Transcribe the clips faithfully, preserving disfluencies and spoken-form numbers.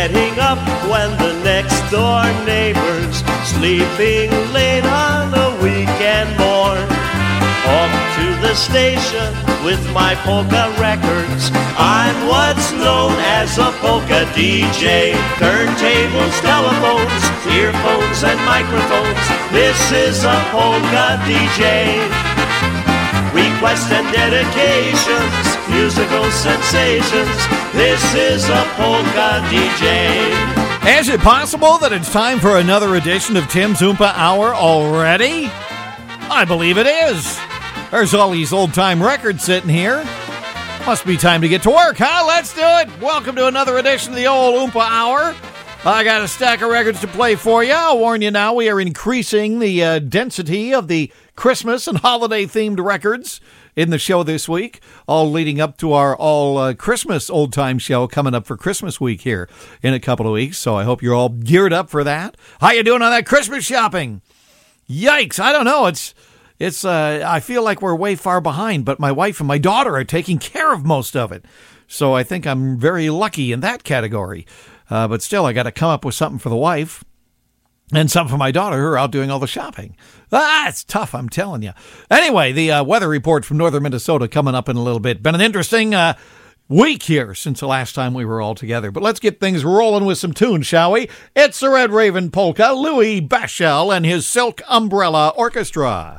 getting up when the next door neighbor's sleeping late on a weekend morn. Off to the station with my polka records. I'm what's known as a polka D J. Turntables, telephones, earphones and microphones. This is a polka D J. Requests and dedications, musical sensations. This is a polka D J. Is it possible that it's time for another edition of Tim's Oompa Hour already? I believe it is. There's all these old-time records sitting here. Must be time to get to work, huh? Let's do it. Welcome to another edition of the old Oompa Hour. I got a stack of records to play for you. I'll warn you now, we are increasing the uh, density of the Christmas and holiday-themed records in the show this week, all leading up to our all-Christmas uh, old-time show coming up for Christmas week here in a couple of weeks. So I hope you're all geared up for that. How you doing on that Christmas shopping? Yikes, I don't know. It's... It's. Uh, I feel like we're way far behind, but my wife and my daughter are taking care of most of it. So I think I'm very lucky in that category. Uh, but still, I got to come up with something for the wife and something for my daughter who are out doing all the shopping. Ah, it's tough, I'm telling you. Anyway, the uh, weather report from northern Minnesota coming up in a little bit. Been an interesting uh, week here since the last time we were all together. But let's get things rolling with some tunes, shall we? It's the Red Raven Polka, Louis Bashel and his Silk Umbrella Orchestra.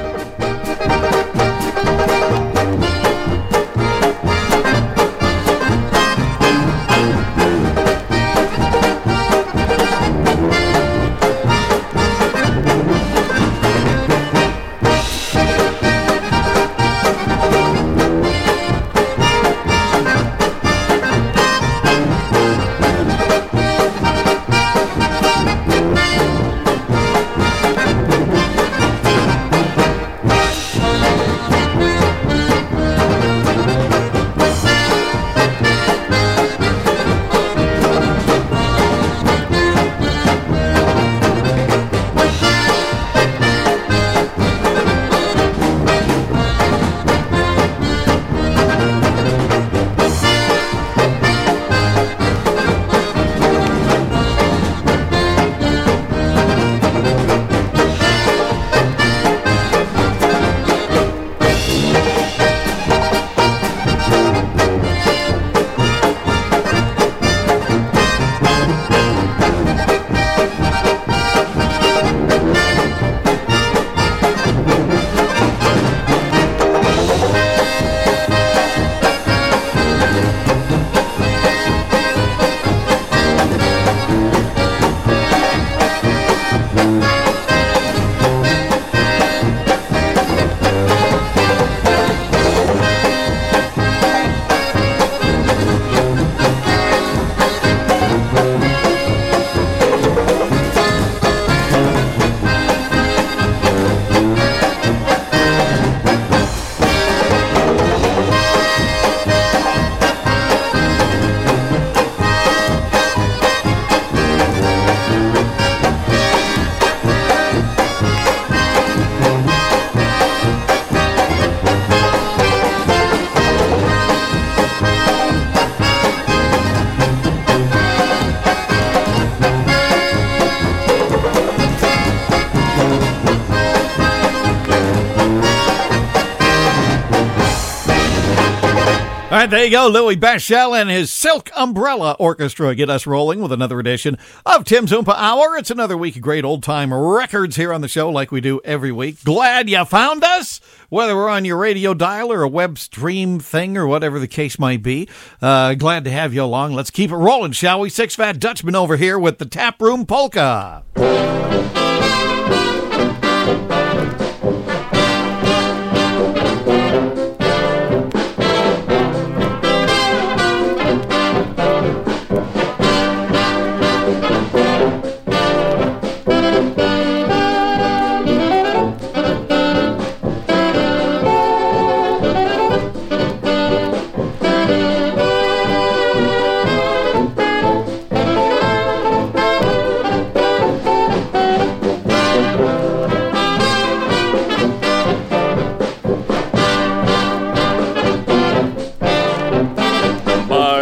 All right, there you go. Louis Bashel and his Silk Umbrella Orchestra get us rolling with another edition of Tim's Oompa Hour. It's another week of great old-time records here on the show like we do every week. Glad you found us, whether we're on your radio dial or a web stream thing or whatever the case might be. Uh, glad to have you along. Let's keep it rolling, shall we? Six Fat Dutchman over here with the Taproom Polka.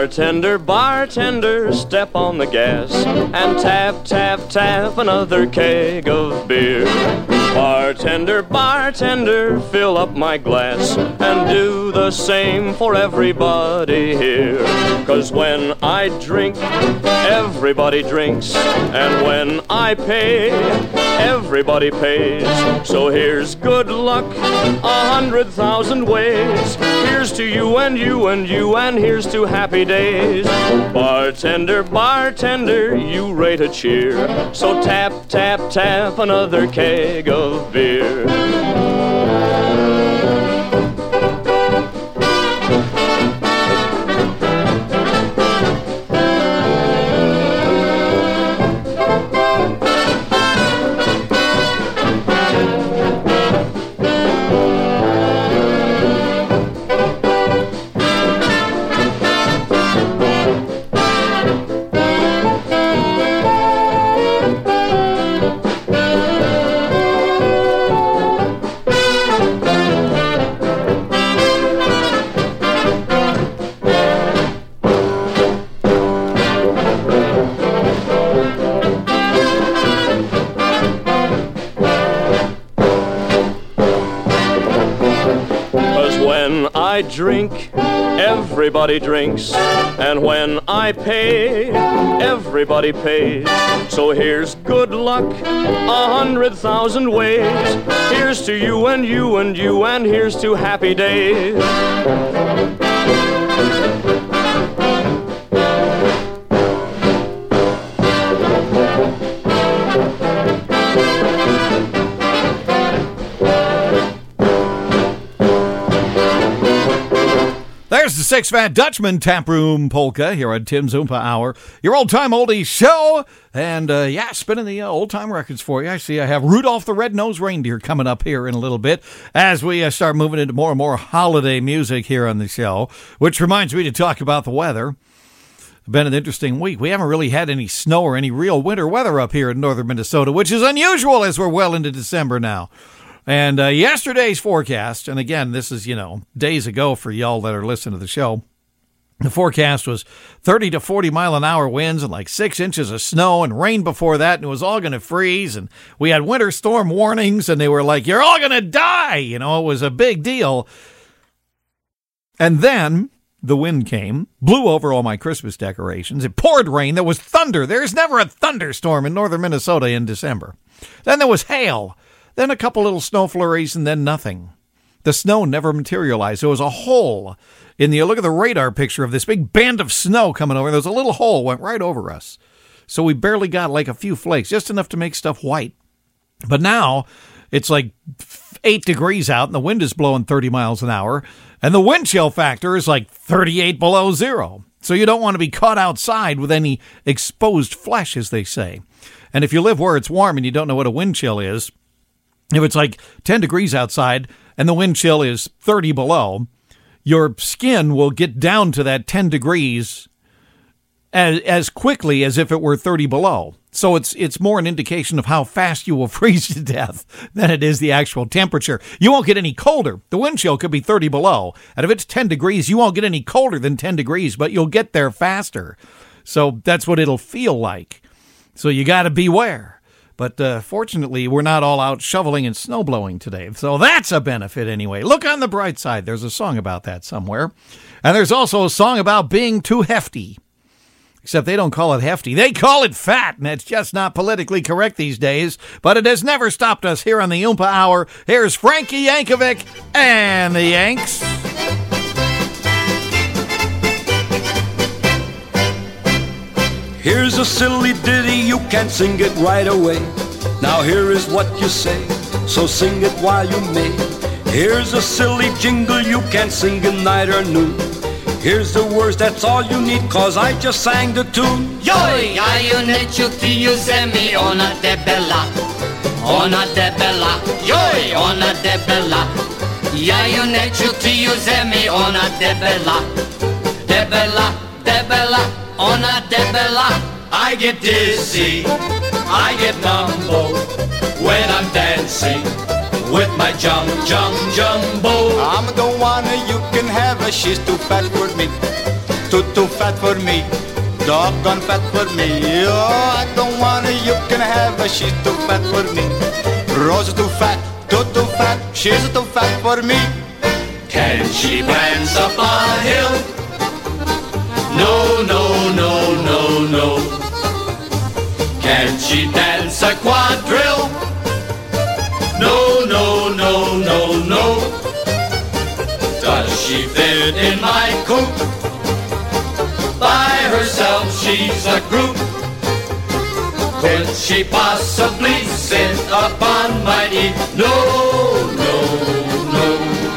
Bartender, bartender, step on the gas and tap, tap, tap another keg of beer. Bartender, bartender, fill up my glass and do the same for everybody here. 'Cause when I drink, everybody drinks, and when I pay, everybody pays. So here's good luck a hundred thousand ways. Here's to you and you and you, and here's to happy days. Bartender, bartender, you rate a cheer. So tap, tap, tap another keg of beer. I drink, everybody drinks, and when I pay, everybody pays. So here's good luck a hundred thousand ways. Here's to you and you and you, and here's to happy days. There's the Six Fat Dutchman Taproom Polka here on Tim's Oompa Hour, your old-time oldies show. And, uh, yeah, spinning the uh, old-time records for you. I see I have Rudolph the Red-Nosed Reindeer coming up here in a little bit as we uh, start moving into more and more holiday music here on the show, which reminds me to talk about the weather. Been an interesting week. We haven't really had any snow or any real winter weather up here in northern Minnesota, which is unusual as we're well into December now. And uh, yesterday's forecast, and again, this is, you know, days ago for y'all that are listening to the show, the forecast was thirty to forty mile an hour winds and like six inches of snow and rain before that, and it was all going to freeze. And we had winter storm warnings, and they were like, you're all going to die. You know, it was a big deal. And then the wind came, blew over all my Christmas decorations. It poured rain. There was thunder. There's never a thunderstorm in northern Minnesota in December. Then there was hail. Then a couple little snow flurries, and then nothing. The snow never materialized. There was a hole in the, look at the radar picture of this big band of snow coming over. There was a little hole, went right over us. So we barely got like a few flakes, just enough to make stuff white. But now it's like eight degrees out, and the wind is blowing thirty miles an hour, and the wind chill factor is like thirty-eight below zero. So you don't want to be caught outside with any exposed flesh, as they say. And if you live where it's warm and you don't know what a wind chill is, if it's like ten degrees outside and the wind chill is thirty below, your skin will get down to that ten degrees as, as quickly as if it were thirty below. So it's it's more an indication of how fast you will freeze to death than it is the actual temperature. You won't get any colder. The wind chill could be thirty below. And if it's ten degrees, you won't get any colder than ten degrees, but you'll get there faster. So that's what it'll feel like. So you got to beware. But uh, fortunately, we're not all out shoveling and snowblowing today. So that's a benefit anyway. Look on the bright side. There's a song about that somewhere. And there's also a song about being too hefty. Except they don't call it hefty. They call it fat, and it's just not politically correct these days. But it has never stopped us here on the Oompa Hour. Here's Frankie Yankovic and the Yanks. Here's a silly ditty, you can't sing it right away. Now here is what you say, so sing it while you may. Here's a silly jingle, you can't sing it night or noon. Here's the words, that's all you need, cause I just sang the tune. Joj, ja ju ne čutiju zemi, ona debela, ona debela, joj, ona debela. Ja ju ne čutiju zemi, ona debela, debela, debela. Ona debela, I get dizzy, I get numbo when I'm dancing with my jum jum jumbo. I'm the one you can have, she's too fat for me. too, too fat for me. Doggone fat for me. Oh, I don't want her, you can have her, she's too fat for me. Rose is too fat, too, too fat, she's too fat for me. Can she prance up a hill? No, no, no, no, no. Can she dance a quadrille? No, no, no, no, no. Does she fit in my coupe? By herself she's a group. Could she possibly sit upon my knee? No, no, no.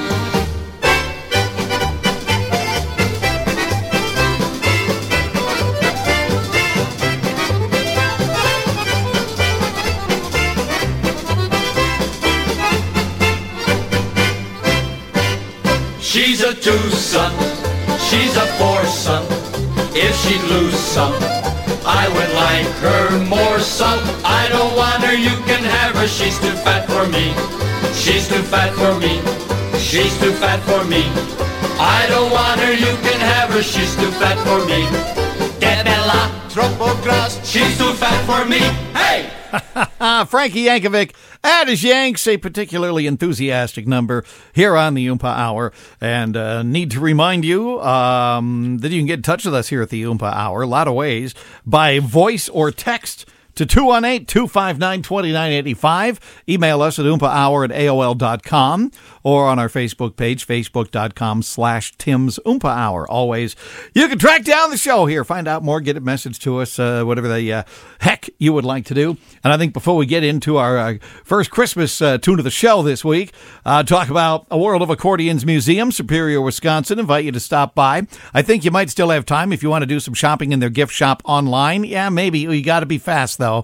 She's a twosome, she's a foursome. If she'd lose some, I would like her more some. I don't want her, you can have her. She's too fat for me. She's too fat for me. She's too fat for me. I don't want her, you can have her. She's too fat for me. De bella, troppo grass. She's too fat for me. Hey! Frankie Yankovic at his Yanks, a particularly enthusiastic number here on the Oompa Hour. And uh, need to remind you um, that you can get in touch with us here at the Oompa Hour a lot of ways, by voice or text to two one eight, two five nine, two nine eight five. Email us at oompah hour at A O L dot com or on our Facebook page, facebook.com slash Tim's Oompa Hour. Always, you can track down the show here, find out more, get a message to us, uh, whatever the uh, heck you would like to do. And I think before we get into our uh, first Christmas uh, tune of the show this week, uh, talk about a World of Accordions Museum, Superior, Wisconsin. Invite you to stop by. I think you might still have time if you want to do some shopping in their gift shop online. Yeah, maybe. You got to be fast, though.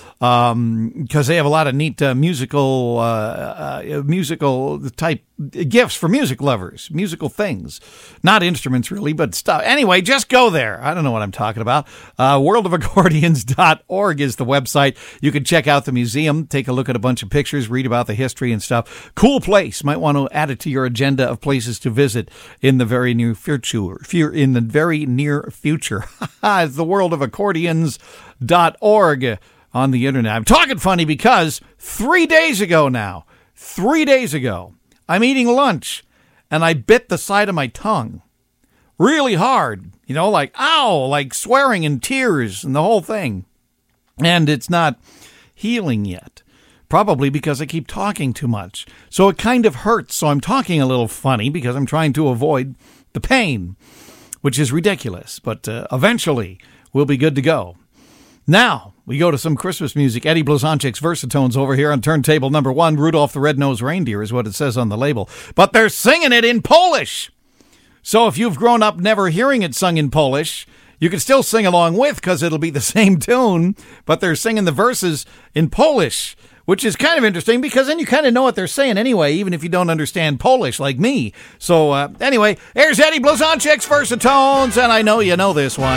Um, because they have a lot of neat uh, musical, uh, uh, musical type gifts for music lovers, musical things, not instruments really, but stuff. Anyway, just go there. I don't know what I'm talking about. Uh, world of accordions dot org is the website. You can check out the museum, take a look at a bunch of pictures, read about the history and stuff. Cool place. Might want to add it to your agenda of places to visit in the very near future. In the very near future. It's the world of accordions dot org. On the internet. I'm talking funny because three days ago now, three days ago, I'm eating lunch and I bit the side of my tongue really hard, you know, like, ow, like swearing and tears and the whole thing. And it's not healing yet, probably because I keep talking too much. So it kind of hurts. So I'm talking a little funny because I'm trying to avoid the pain, which is ridiculous. But uh, eventually we'll be good to go. Now, we go to some Christmas music. Eddie Blazonczyk's Versatones over here on turntable number one. Rudolph the Red-Nosed Reindeer is what it says on the label. But they're singing it in Polish. So if you've grown up never hearing it sung in Polish, you can still sing along with because it'll be the same tune. But they're singing the verses in Polish, which is kind of interesting because then you kind of know what they're saying anyway, even if you don't understand Polish like me. So uh, anyway, here's Eddie Blazonczyk's Versatones, and I know you know this one.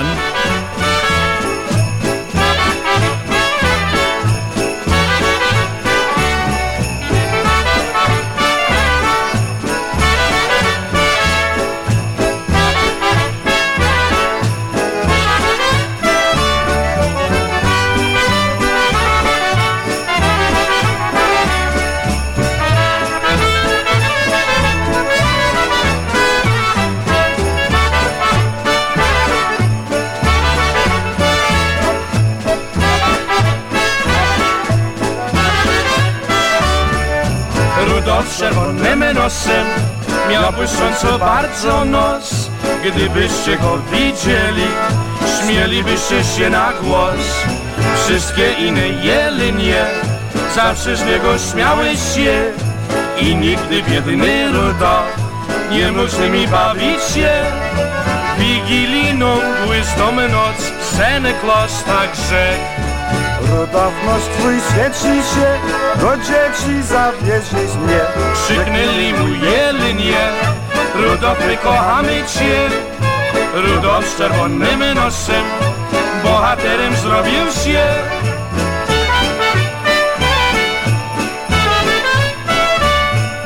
Rudolf czerwonym nosem miał błyszcząco bardzo nos. Gdybyście go widzieli, śmielibyście się na głos. Wszystkie inne jelenie zawsze z niego śmiały się. I nigdy biedny Rudolf nie mógł z nimi bawić się. Wigilijną błysną noc Santa Claus tak rzekł. Rudolf, nos twój świeci się, do dzieci zawieźć mnie. Krzyknęli mu jelenie, Rudolf, my kochamy cię. Rudolf z czerwonym nosem, bohaterem zrobił się.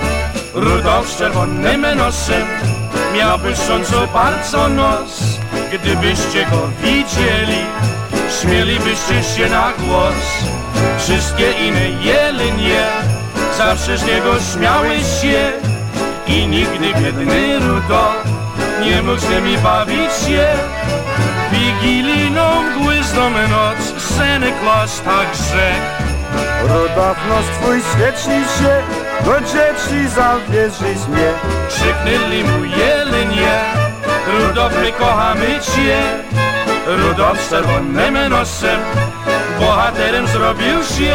Rudolf z czerwonym nosem miał błyszcząco bardzo nos. Gdybyście go widzieli, śmielibyście się na głos. Wszystkie inne jelenie zawsze z niego śmiały się. I nigdy biedny Rudo nie mógł z nimi bawić się. Wigilijną mgłystą noc Santa Claus tak rzekł: Rudolf, nos twój świeci się, do dzieci zawierzyć mnie. Krzyknęli mu jelenie: Rudolf, my kochamy cię. Rudolf z czerwonym nosem bohaterem zrobił się.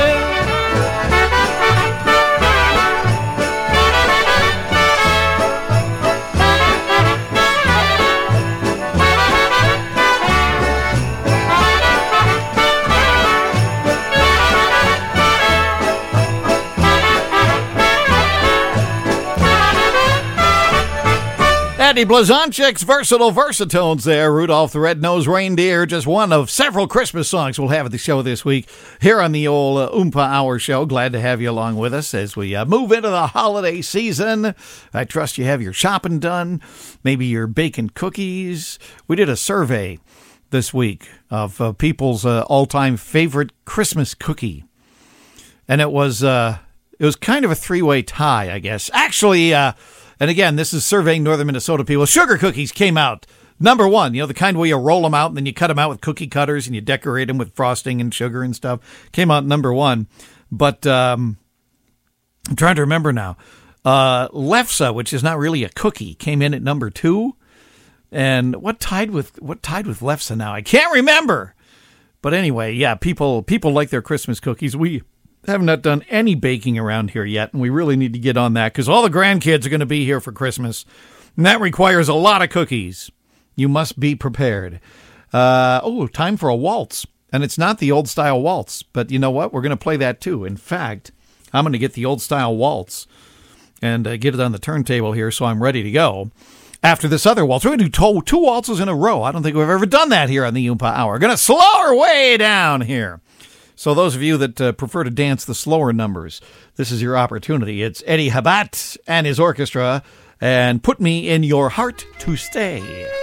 Eddie Blazonczyk's versatile versatones there. Rudolph the Red-Nosed Reindeer, just one of several Christmas songs we'll have at the show this week here on the old uh, Oompa Hour show. Glad to have you along with us as we uh, move into the holiday season. I trust you have your shopping done. Maybe you're baking cookies. We did a survey this week of uh, people's uh, all-time favorite Christmas cookie. And it was uh, it was kind of a three-way tie, I guess. Actually, uh, and again, this is surveying northern Minnesota people. Sugar cookies came out number one. You know, the kind where you roll them out and then you cut them out with cookie cutters and you decorate them with frosting and sugar and stuff. Came out number one. But um, I'm trying to remember now. Uh, Lefse, which is not really a cookie, came in at number two. And what tied with what tied with Lefse now? I can't remember. But anyway, yeah, people people like their Christmas cookies. We have not done any baking around here yet, and we really need to get on that because all the grandkids are going to be here for Christmas, and that requires a lot of cookies. You must be prepared. Uh, oh, time for a waltz, and it's not the old-style waltz, but you know what? We're going to play that too. In fact, I'm going to get the old-style waltz and uh, get it on the turntable here so I'm ready to go. After this other waltz, we're going to do two waltzes in a row. I don't think we've ever done that here on the Oompa Hour. We're going to slow our way down here. So those of you that uh, prefer to dance the slower numbers, this is your opportunity. It's Eddie Habat and his orchestra, and Put Me in Your Heart to Stay.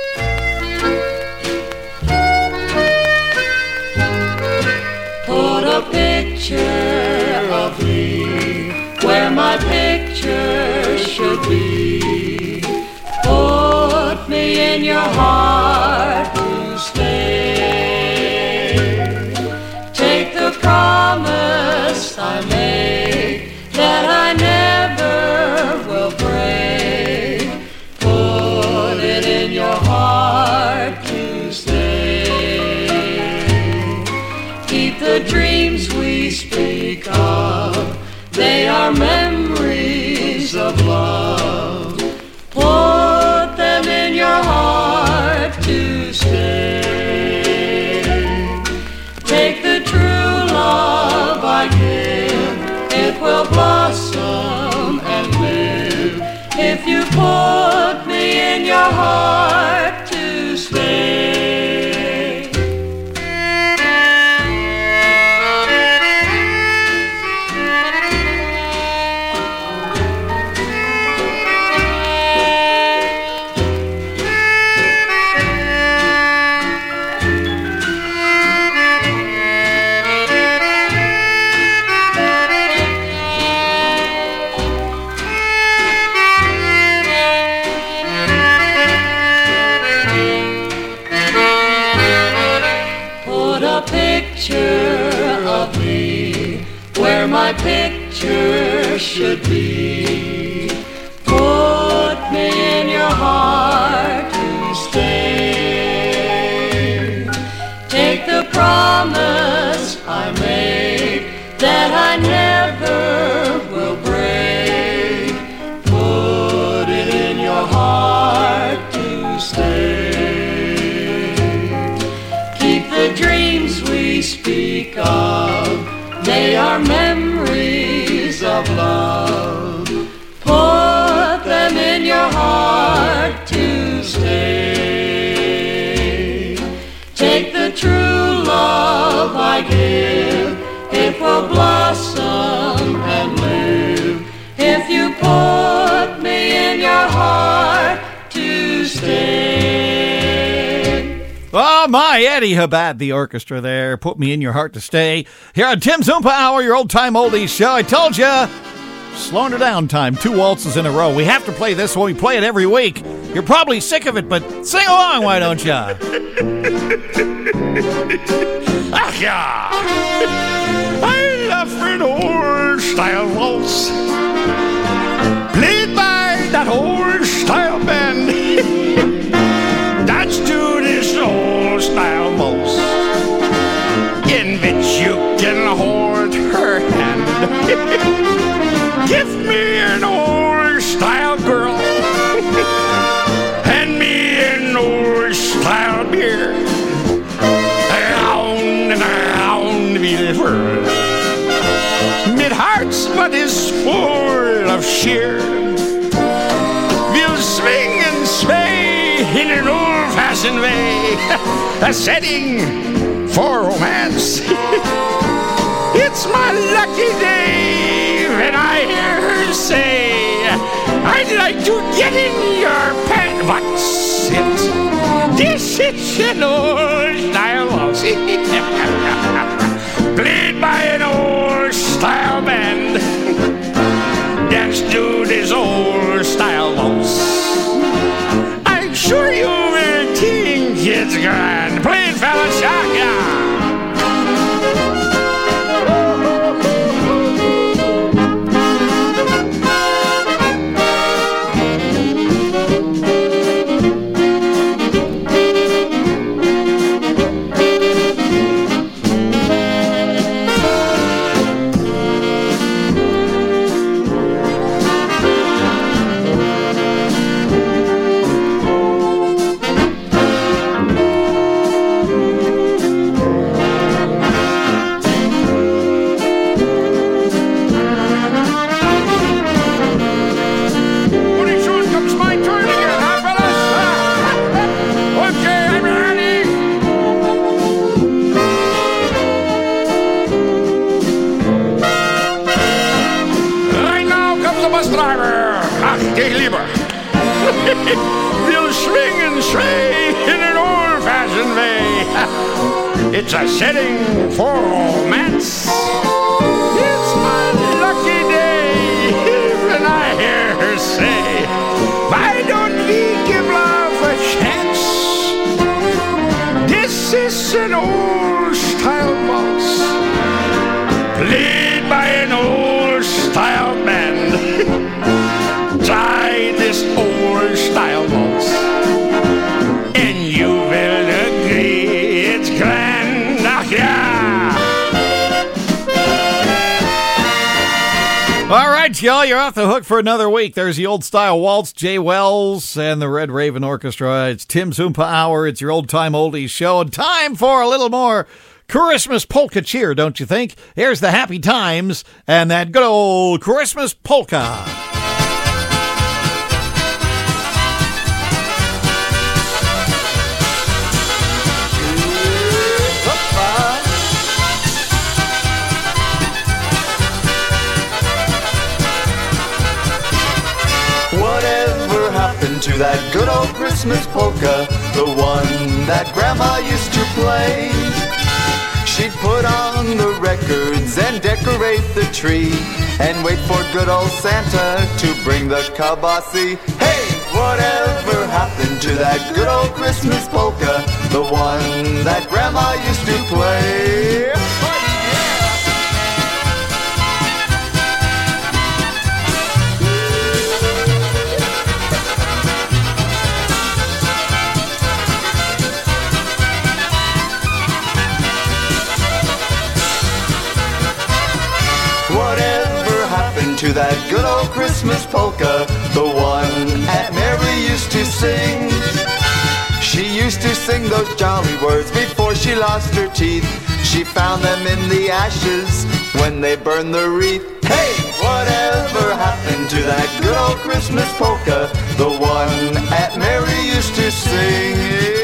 Put a picture of me where my picture should be. Put me in your heart to stay. Promise I make that I never will break. Put it in your heart to stay. Keep the dreams we speak of, they are memories of love. Put them in your heart to stay. Take the true love I give, it will blossom and live if you put me in your heart to stay. My picture should be. Put me in your heart to stay. Take the promise I make that I never will break. Put it in your heart to stay. Keep the dreams we speak of, they are memories of love. Put them in your heart to stay. Take the true love I give, it will blossom and live if you put me in your heart to stay. Oh, my, Eddie Habad, the orchestra there. Put me in your heart to stay. Here on Tim's Oompa Hour, your old-time oldies show. I told you, slowing it down time. Two waltzes in a row. We have to play this one. We play it every week. You're probably sick of it, but sing along, why don't ya? Ach ja, I love an old-style waltz played by that old-style band. Dance to this old-style waltz in which you can hold her hand. Give me an old-style girl and me an old-style beer. Round and round the world, mid hearts what is full of cheer. We'll swing and sway in an old-fashioned way, a setting for romance. It's my lucky day when I hear her say, I'd like to get in your pants. What's it? This is an old-style waltz played by an old-style band. Dance to this old-style waltz. I'm sure you will think it's grand. Play it, fellas, yeah. We'll swing and sway in an old-fashioned way. It's a setting for romance. It's my lucky day when I hear her say, why don't we give love a chance? This is an old-style waltz played by an old-style band. Try this old-style waltz, and you will agree it's grand. Ah, yeah! All right, y'all, you're off the hook for another week. There's the old-style waltz, Jay Wells and the Red Raven Orchestra. It's Tim's Oompa Hour. It's your old-time oldies show. And time for a little more Christmas polka cheer, don't you think? Here's the Happy Times and that good old Christmas polka. To that good old Christmas polka, the one that Grandma used to play. She'd put on the records and decorate the tree and wait for good old Santa to bring the kabasi. Hey, whatever happened to that good old Christmas polka, the one that Grandma used to play? To that good old Christmas polka, the one Aunt Mary used to sing. She used to sing those jolly words before she lost her teeth. She found them in the ashes when they burned the wreath. Hey, whatever happened to that good old Christmas polka, the one Aunt Mary used to sing?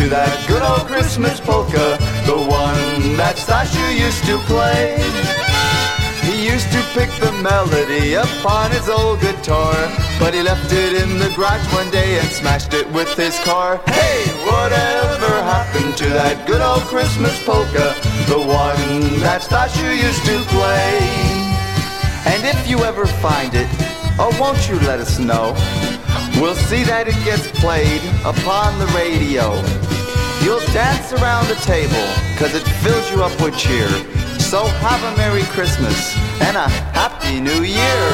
to that good old Christmas polka, the one that Stasha used to play. He used to pick the melody upon his old guitar, but he left it in the garage one day and smashed it with his car. Hey, whatever happened to that good old Christmas polka, the one that Stasha used to play? And if you ever find it, oh, won't you let us know? We'll see that it gets played upon the radio. You'll dance around the table, cause it fills you up with cheer. So have a Merry Christmas and a Happy New Year.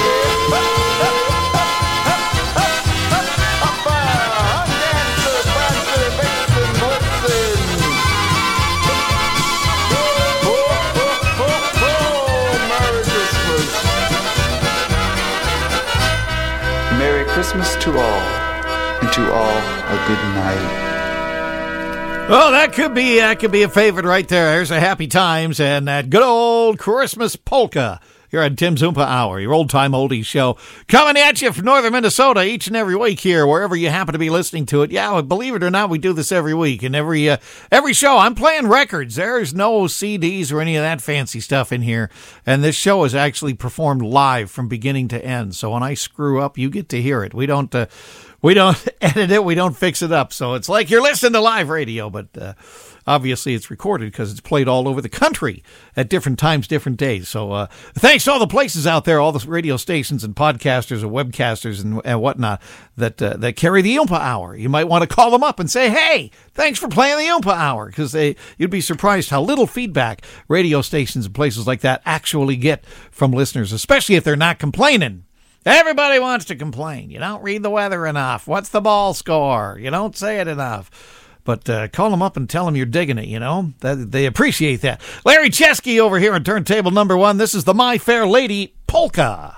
Merry Christmas to all, and to all a good night. Well, that could be that could be a favorite right there. There's a Happy Times and that good old Christmas polka here on Tim's Oompa Hour, your old-time oldies show. Coming at you from northern Minnesota each and every week here, wherever you happen to be listening to it. Yeah, believe it or not, we do this every week. And every uh, every show, I'm playing records. There's no C Ds or any of that fancy stuff in here. And this show is actually performed live from beginning to end. So when I screw up, you get to hear it. We don't... Uh, We don't edit it. We don't fix it up. So it's like you're listening to live radio, but uh, obviously it's recorded because it's played all over the country at different times, different days. So uh, thanks to all the places out there, all the radio stations and podcasters and webcasters and, and whatnot that uh, that carry the Oompa Hour. You might want to call them up and say, hey, thanks for playing the Oompa Hour, because they you'd be surprised how little feedback radio stations and places like that actually get from listeners, especially if they're not complaining. Everybody wants to complain. You don't read the weather enough. What's the ball score? You don't say it enough. But uh, call them up and tell them you're digging it, you know. That, they appreciate that. Larry Chesky over here on turntable number one. This is the My Fair Lady Polka.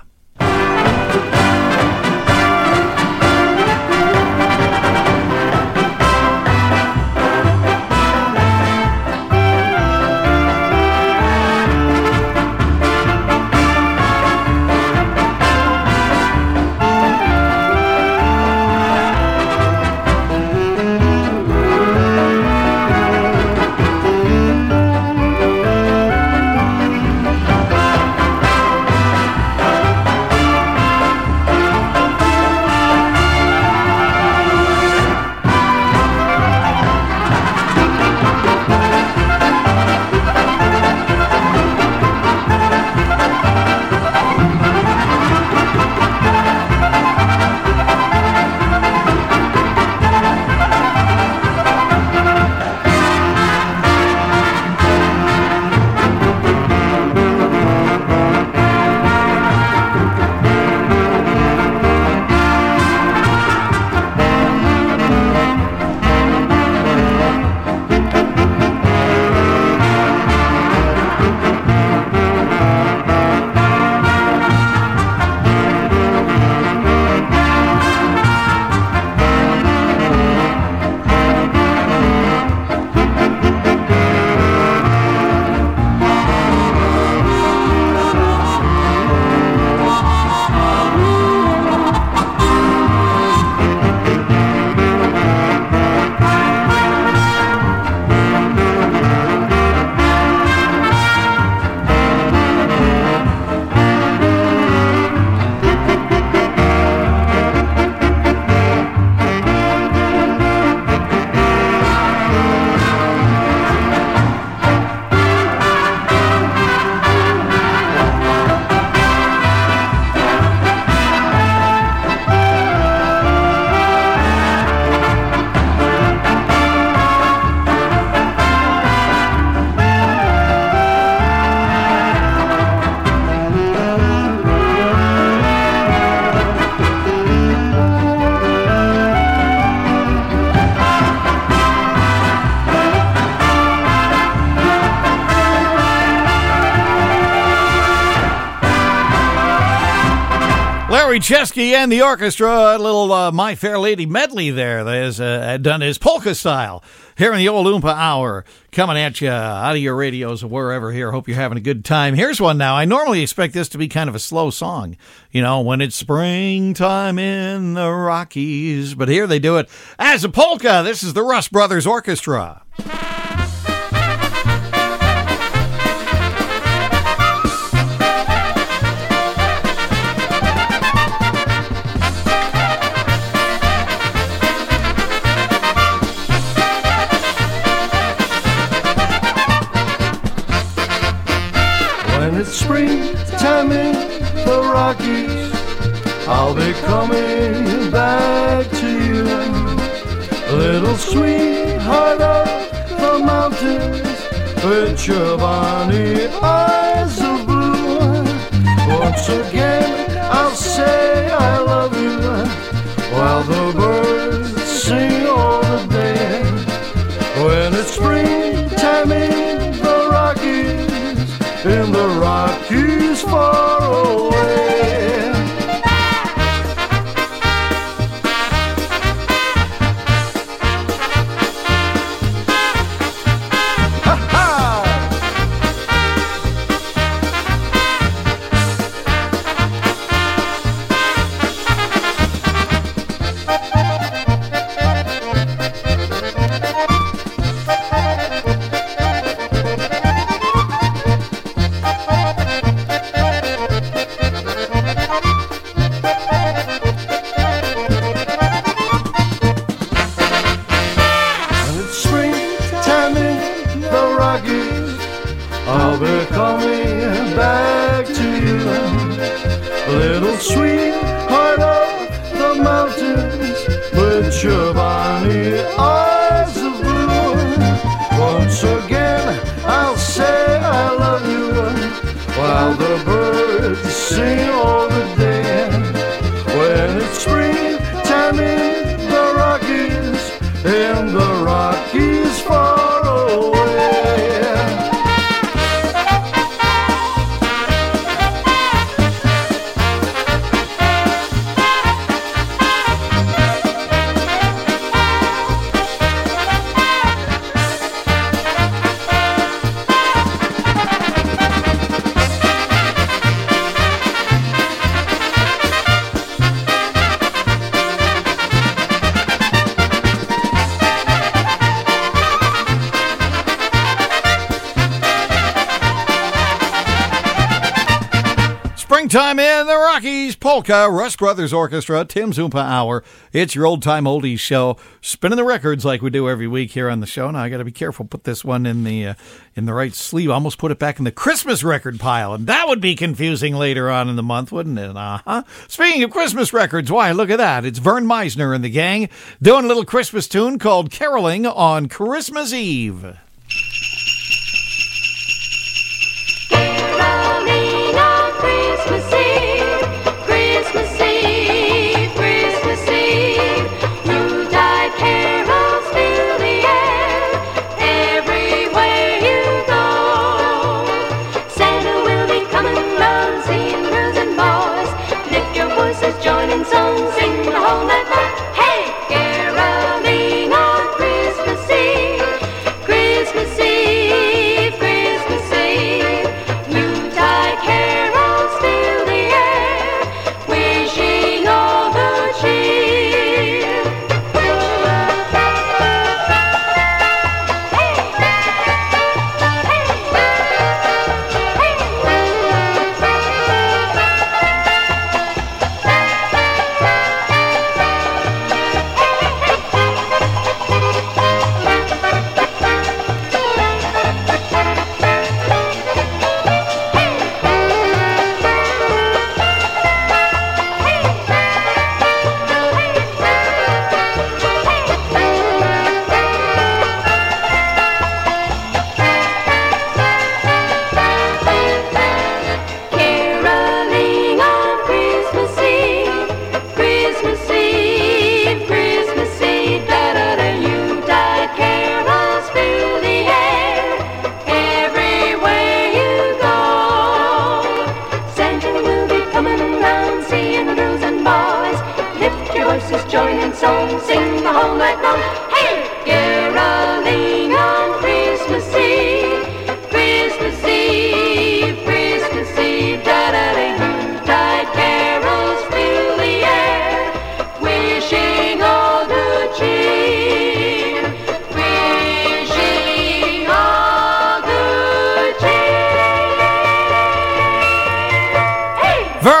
Gary Chesky and the orchestra, a little uh, My Fair Lady medley there that is uh, done his polka style here in the old Oompa Hour, coming at you out of your radios or wherever here. Hope you're having a good time. Here's one now. I normally expect this to be kind of a slow song, you know, when it's springtime in the Rockies, but here they do it as a polka. This is the Rust Brothers Orchestra. When it's springtime in the Rockies, I'll be coming back to you. Little sweetheart of the mountains, with your bonny eyes of blue. Once again I'll say I love you, while the birds sing all the day. When it's springtime in the Rockies, in the Rockies far away. Ha-ha! I'll be coming back to you, little sweetheart of the mountains, with your bonny eyes of blue. Once again I'll say I love you, while the birds sing all the day. When it's springtime in the Rockies, in the Rockies far away. Springtime in the Rockies, polka, Rust Brothers Orchestra, Tim's Oompa Hour. It's your old-time oldies show, spinning the records like we do every week here on the show. Now, I got to be careful, put this one in the uh, in the right sleeve. I almost put it back in the Christmas record pile, and that would be confusing later on in the month, wouldn't it? Uh-huh. Speaking of Christmas records, why, look at that. It's Vern Meisner and the gang doing a little Christmas tune called Caroling on Christmas Eve. Joining songs, sing the whole night long. Hey, caroling on Christmas Eve. Christmas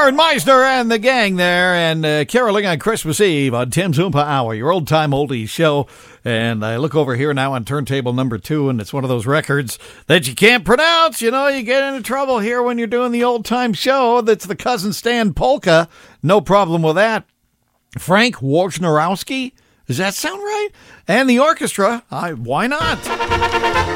Aaron Meisner and the gang there, and uh, caroling on Christmas Eve on Tim's Oompa Hour, your old-time oldies show. And I look over here now on turntable number two, and it's one of those records that you can't pronounce. You know, you get into trouble here when you're doing the old-time show. That's the Cousin Stan Polka. No problem with that. Frank Wojnarowski. Does that sound right? And the orchestra. I, why not?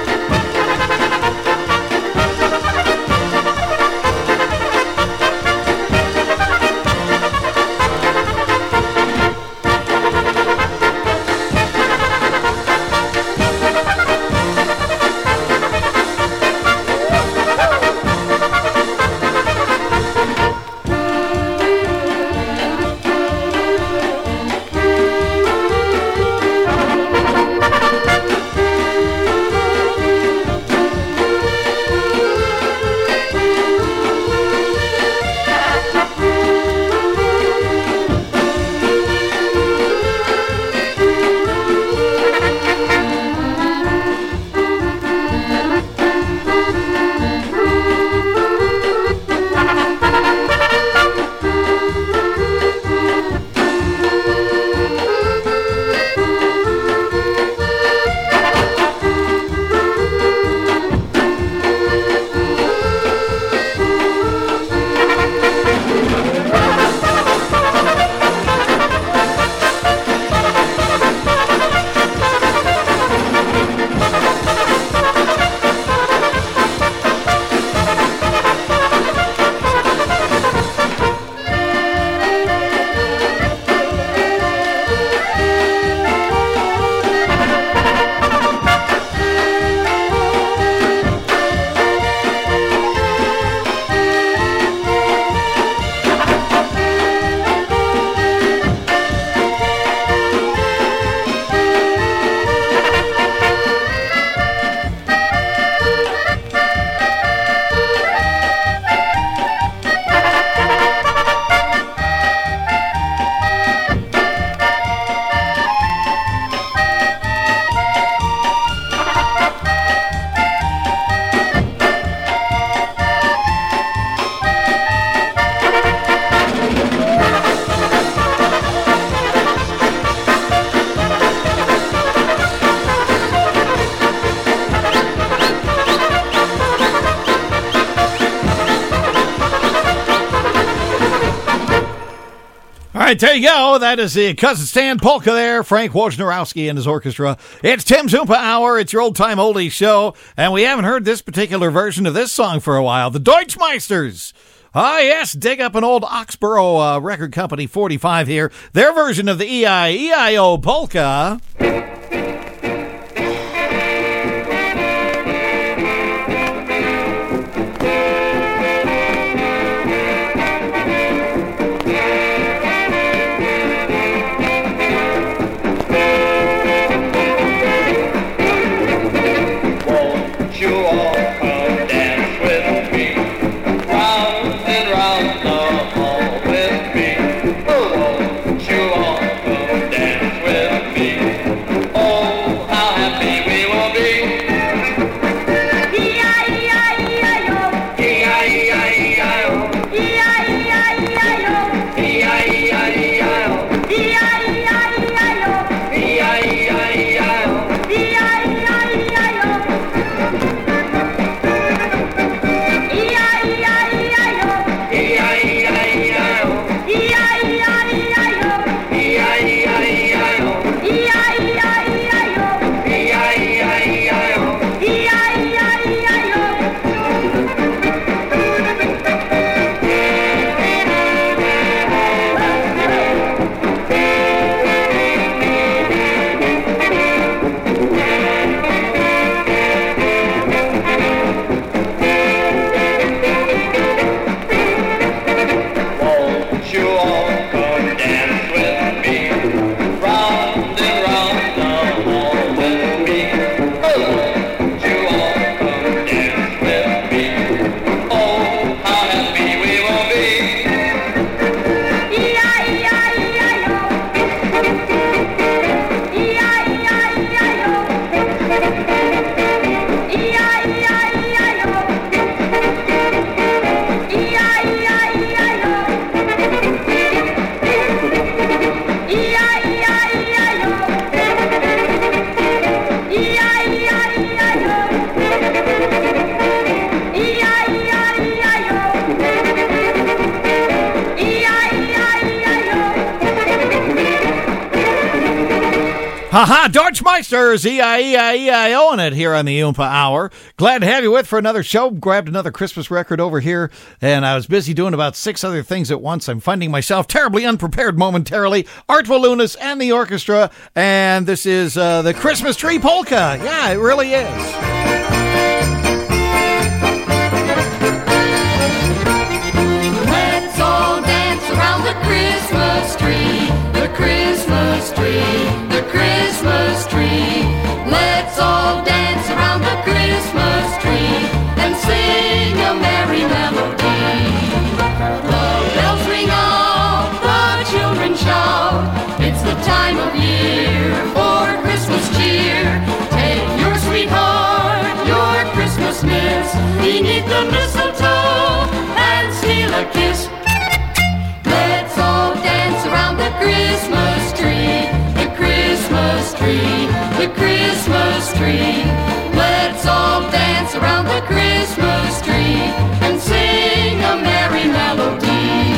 All right, there you go. That is the Cousin Stan Polka there. Frank Wojnarowski and his orchestra. It's Tim's Oompa Hour. It's your old-time oldie show. And we haven't heard this particular version of this song for a while. The Deutschmeisters. Ah, yes, dig up an old Oxborough uh, record company forty-five here. Their version of the E I E I O polka. With me. Ha-ha, Deutschmeisters, E I E I E I O in it here on the Oompa Hour. Glad to have you with for another show. Grabbed another Christmas record over here, and I was busy doing about six other things at once. I'm finding myself terribly unprepared momentarily. Art Walunas and the orchestra, and this is uh, the Christmas Tree Polka. Yeah, it really is. Let's all dance around the Christmas tree, the Christmas tree, the Christmas tree. Let's all dance around the Christmas tree and sing a merry melody. The bells ring out, the children shout. It's the time of year for Christmas cheer. Take your sweetheart, your Christmas miss, beneath the mistletoe and steal a kiss. Let's all dance around the Christmas tree, the Christmas tree, the Christmas tree. Let's all dance around the Christmas tree and sing a merry melody.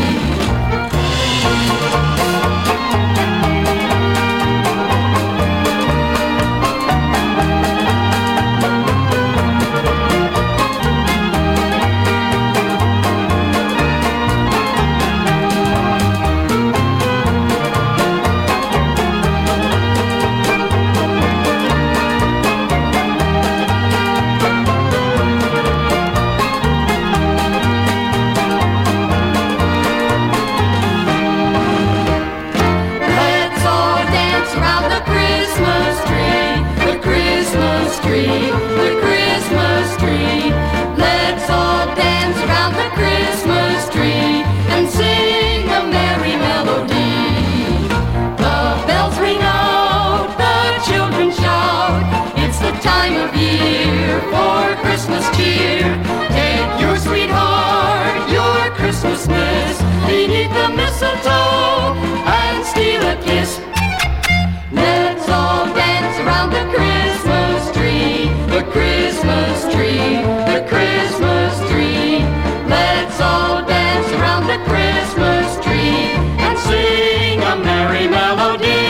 Beneath the mistletoe and steal a kiss. Let's all dance around the Christmas tree, the Christmas tree, the Christmas tree. Let's all dance around the Christmas tree and sing a merry melody.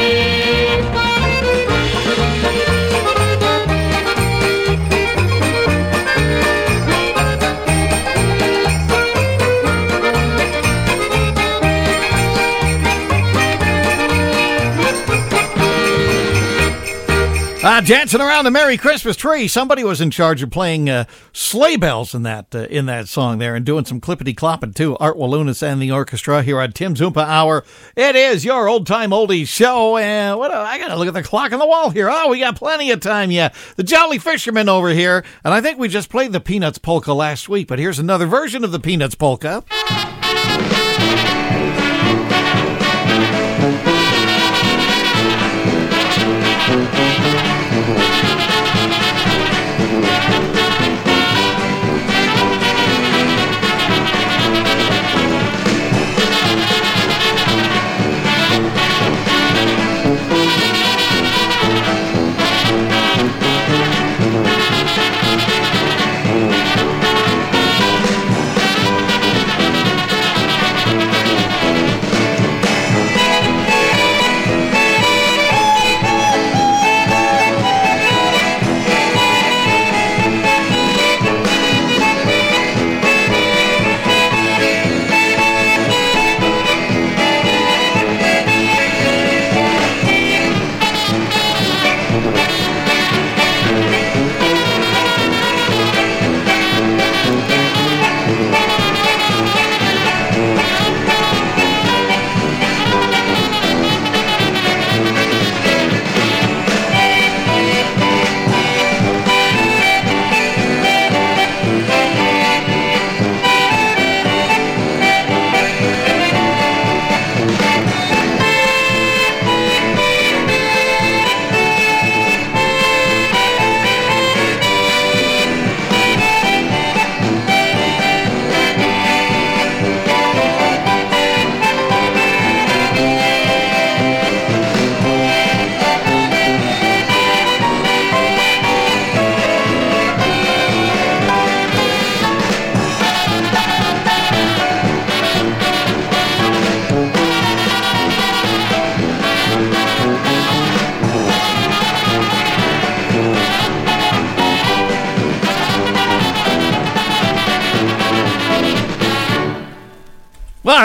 Uh, dancing around the Merry Christmas tree. Somebody was in charge of playing uh, sleigh bells in that uh, in that song there and doing some clippity-clopping too. Art Walunas and the orchestra here on Tim's Oompa Hour. It is your old-time oldies show, and what? I got to look at the clock on the wall here. Oh, we got plenty of time yet. The Jolly Fisherman over here, and I think we just played the Peanuts Polka last week, but here's another version of the Peanuts Polka.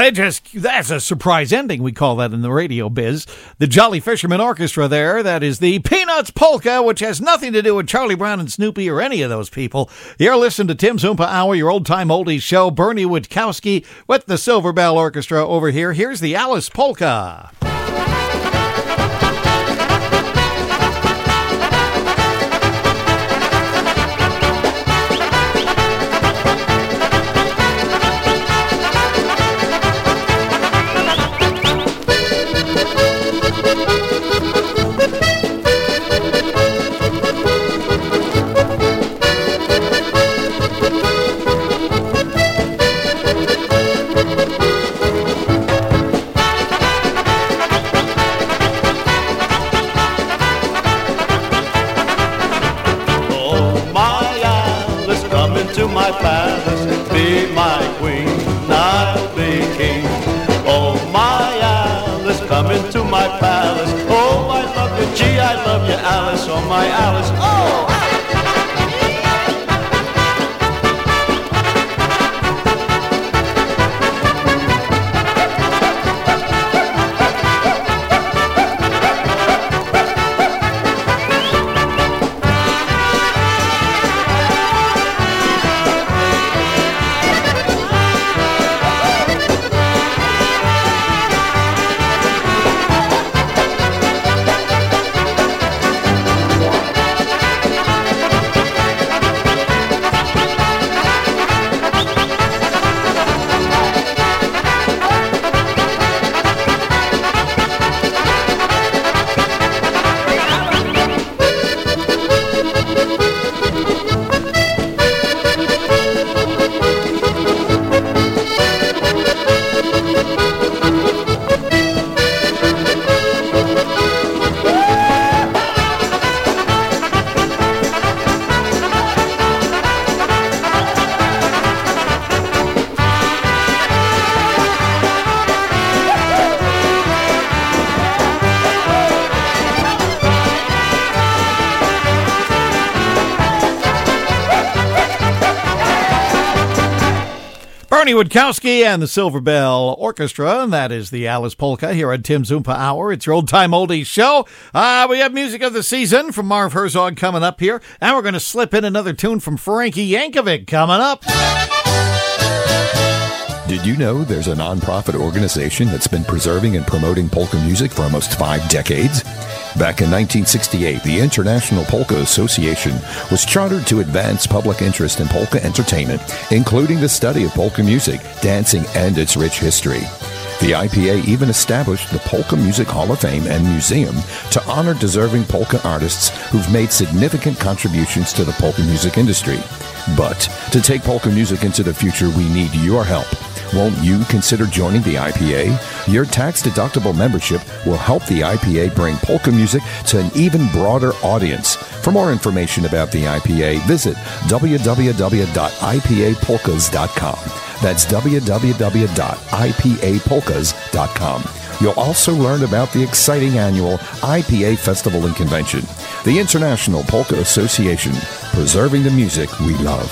they just, that's a surprise ending, we call that in the radio biz. The Jolly Fisherman Orchestra there, that is the Peanuts Polka, which has nothing to do with Charlie Brown and Snoopy or any of those people. You're listening to Tim's Oompa Hour, your old-time oldies show. Bernie Witkowski with the Silver Bell Orchestra over here. Here's the Alice Polka. Alice, oh my Alice, oh! Bernie Witkowski and the Silver Bell Orchestra, and that is the Alice Polka here at Tim's Oompa Hour. It's your old-time oldies show. Uh, we have music of the season from Marv Herzog coming up here, and we're going to slip in another tune from Frankie Yankovic coming up. Did you know there's a nonprofit organization that's been preserving and promoting polka music for almost five decades? Back in nineteen sixty-eight, the International Polka Association was chartered to advance public interest in polka entertainment, including the study of polka music, dancing, and its rich history. The I P A even established the Polka Music Hall of Fame and Museum to honor deserving polka artists who've made significant contributions to the polka music industry. But to take polka music into the future, we need your help. Won't you consider joining the I P A? Your tax-deductible membership will help the I P A bring polka music to an even broader audience. For more information about the I P A, visit w w w dot i p a polkas dot com. That's w w w dot i p a polkas dot com. You'll also learn about the exciting annual I P A Festival and Convention, the International Polka Association, preserving the music we love.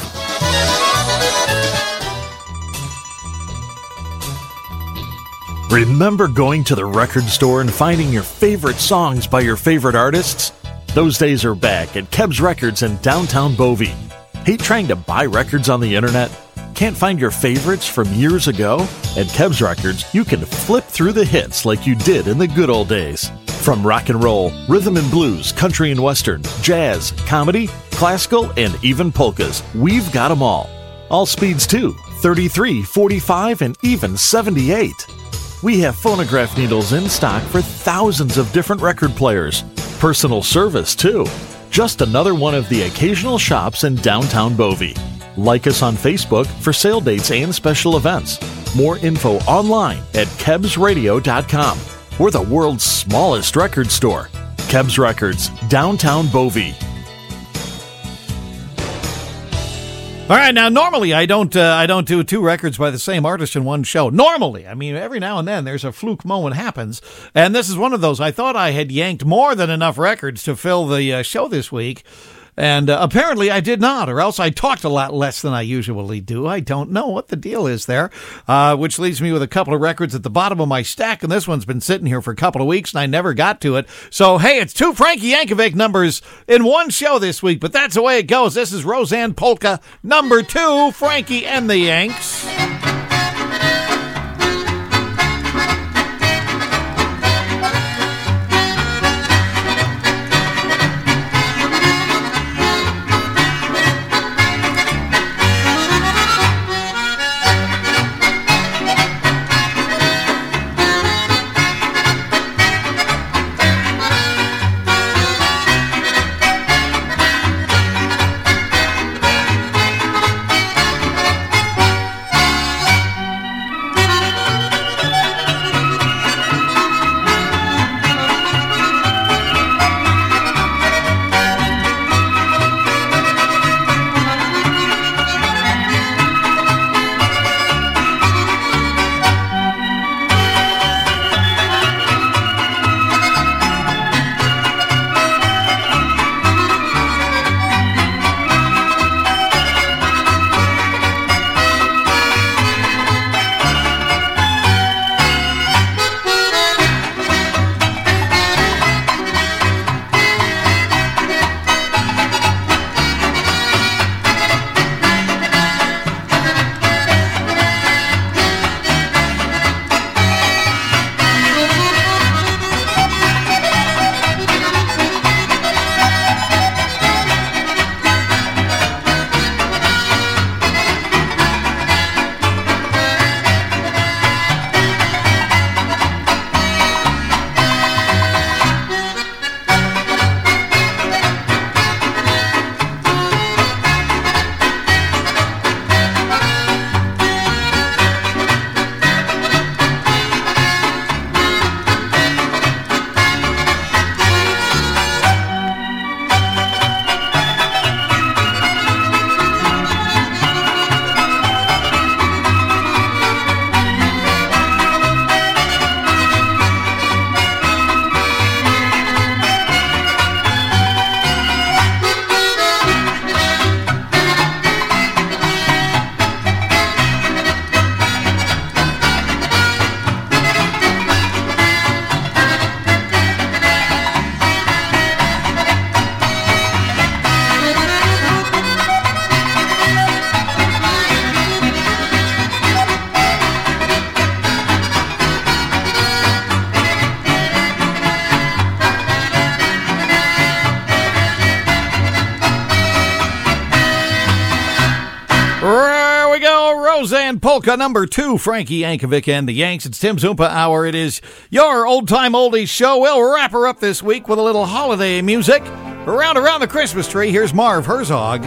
Remember going to the record store and finding your favorite songs by your favorite artists? Those days are back at Kebs Records in downtown Bovey. Hate trying to buy records on the internet? Can't find your favorites from years ago? At Kebs Records, you can flip through the hits like you did in the good old days. From rock and roll, rhythm and blues, country and western, jazz, comedy, classical, and even polkas, we've got them all. All speeds too, thirty-three, forty-five, and even seventy-eight. We have phonograph needles in stock for thousands of different record players. Personal service, too. Just another one of the occasional shops in downtown Bovey. Like us on Facebook for sale dates and special events. More info online at kebs radio dot com. We're the world's smallest record store. Kebs Records, downtown Bovey. All right, now normally I don't uh, I don't do two records by the same artist in one show. Normally, I mean, every now and then there's a fluke moment happens, and this is one of those. I thought I had yanked more than enough records to fill the uh, show this week, And uh, apparently I did not, or else I talked a lot less than I usually do. I don't know what the deal is there, uh, which leaves me with a couple of records at the bottom of my stack, and this one's been sitting here for a couple of weeks, and I never got to it. So, hey, it's two Frankie Yankovic numbers in one show this week, but that's the way it goes. This is Roseanne Polka, number two, Frankie and the Yanks. Polka number two, Frankie Yankovic and the Yanks. It's Tim Zumpa Hour. It is your old-time oldies show. We'll wrap her up this week with a little holiday music. Around around the Christmas tree, here's Marv Herzog.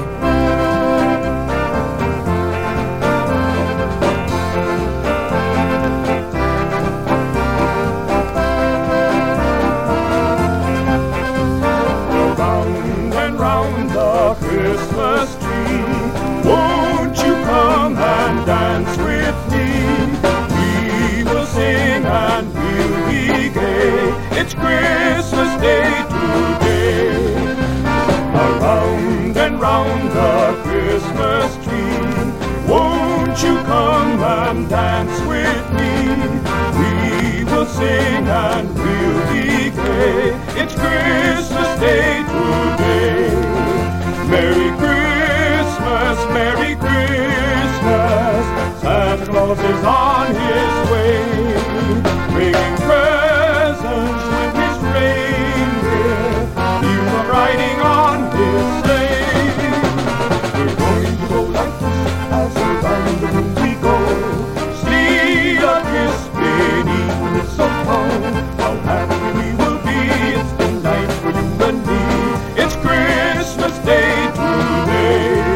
Round and round the Christmas tree, won't you come and dance with me? We will sing and we'll be gay. It's Christmas Day today. Around and round the Christmas tree, won't you come and dance with me? We will sing and we'll be gay. It's Christmas Day today. Merry Christmas, Merry Christmas. Santa Claus is on his way, bringing presents with his reindeer. You are riding on his sleigh. We're going to go like this as around the room we go. Sleigh a kiss beneath the mistletoe. How happy we will be! It's the night for you and me. It's Christmas Day today.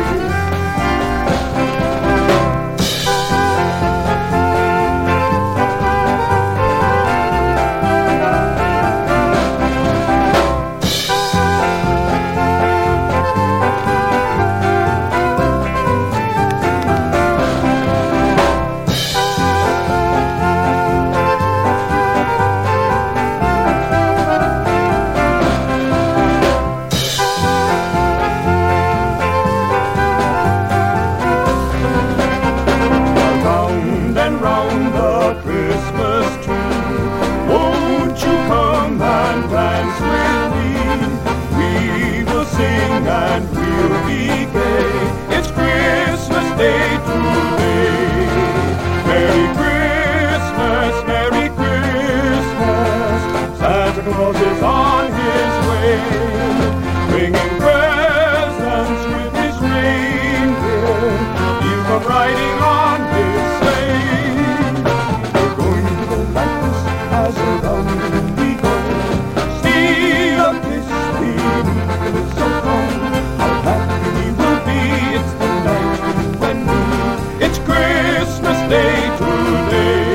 sleigh, bringing presents with his reindeer. You come riding on his sleigh. We're going to go like this as around we go. Steal a kiss beneath the mistletoe. How happy we will be! It's the night you and me. It's Christmas Day today.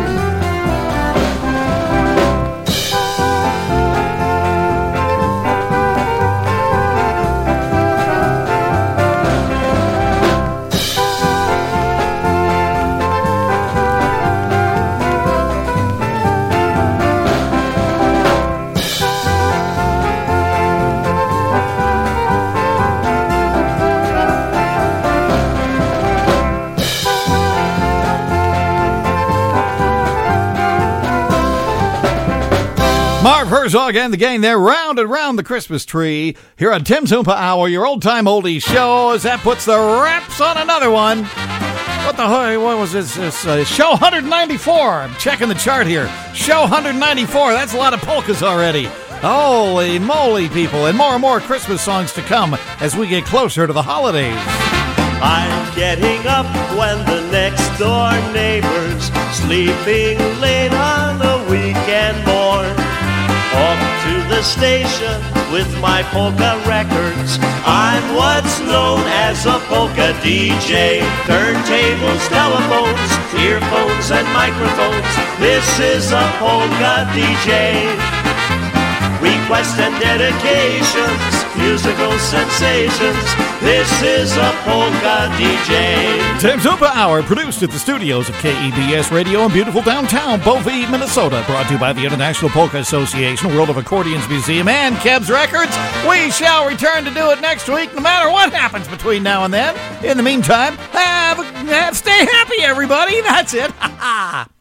Marv Herzog and the gang there round and round the Christmas tree here on Tim's Oompa Hour, your old-time oldies show, as that puts the wraps on another one. What the hell, what was this? this uh, show one ninety-four. I'm checking the chart here. Show one ninety-four. That's a lot of polkas already. Holy moly, people. And more and more Christmas songs to come as we get closer to the holidays. I'm getting up when the next door neighbor's sleeping late on a weekend morn. Off to the station with my polka records. I'm what's known as a polka D J. Turntables, telephones, earphones, and microphones. This is a polka D J. Requests and dedications, musical sensations. This is a polka D J. Tim's Oompa Hour, produced at the studios of K E B S Radio in beautiful downtown Bovey, Minnesota. Brought to you by the International Polka Association, World of Accordions Museum, and Kebs Records. We shall return to do it next week, no matter what happens between now and then. In the meantime, have, have stay happy, everybody. That's it. Ha ha.